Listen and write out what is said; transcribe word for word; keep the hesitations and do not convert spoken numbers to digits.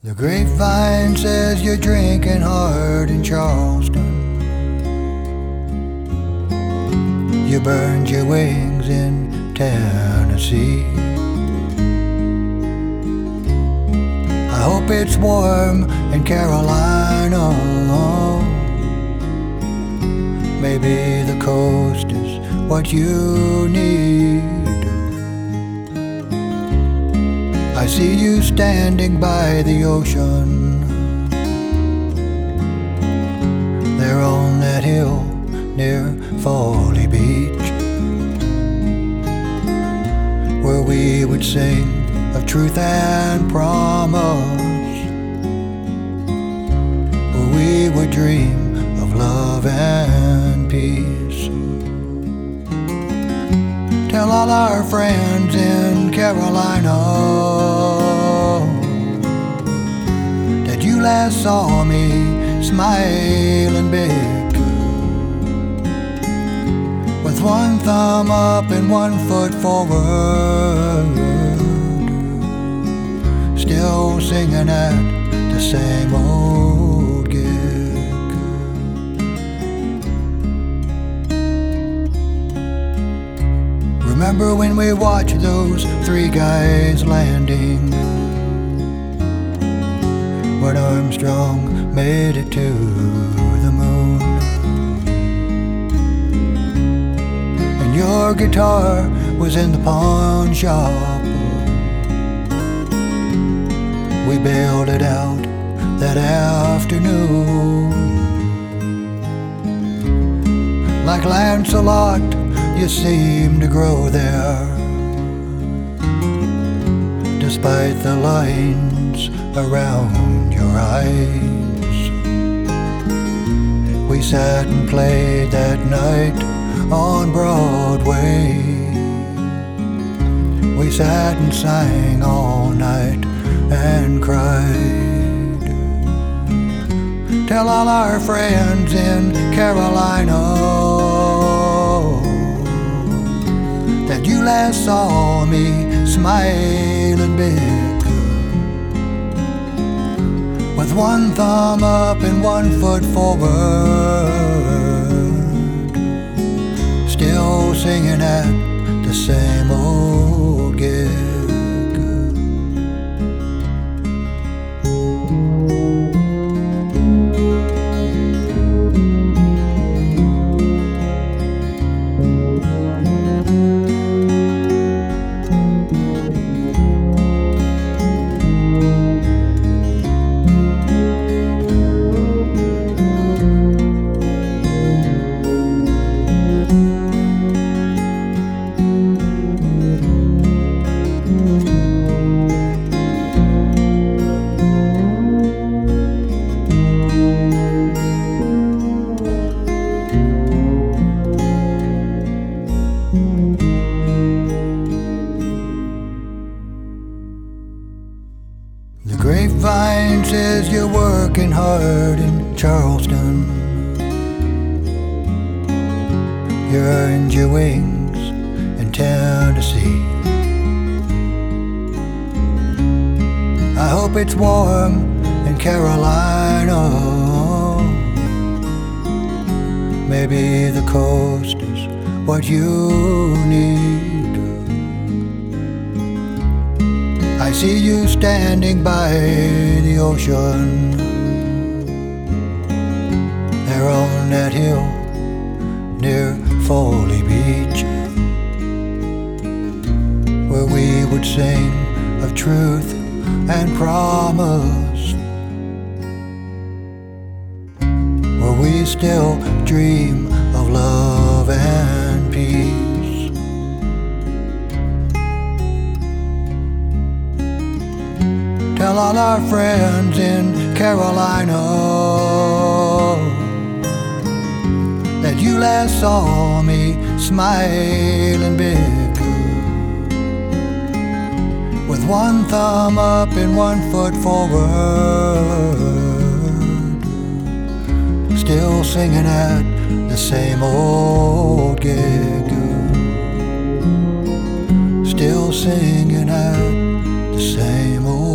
The grapevine says you're drinking hard in Charleston. You burned your wings in Tennessee. I hope it's warm in Carolina. Maybe the coast is what you need. I see you standing by the ocean, there on that hill near Folly Beach, where we would sing of truth and promise, where we would dream of love and peace. Tell all our friends in Carolina that you last saw me smiling big, with one thumb up and one foot forward, still singing at the same old gig. Remember when we watched those three guys landing, when Armstrong made it to the moon, and your guitar was in the pawn shop. We bailed it out that afternoon. Like Lancelot, you seem to grow there, despite the lines around your eyes. We sat and played that night on Broadway. We sat and sang all night and cried. Tell all our friends in Carolina that you last saw me smiling big, with one thumb up and one foot forward, still singing at the same old gig. The grapevine says you're working hard in Charleston. You earned your wings in Tennessee. I hope it's warm in Carolina. Maybe the coast is what you need. I see you standing by the ocean, there on that hill near Folly Beach, where we would sing of truth and promise, where we still dream of love and peace. Tell all our friends in Carolina that you last saw me smiling big, with one thumb up and one foot forward, still singing at the same old gig, still singing at the same old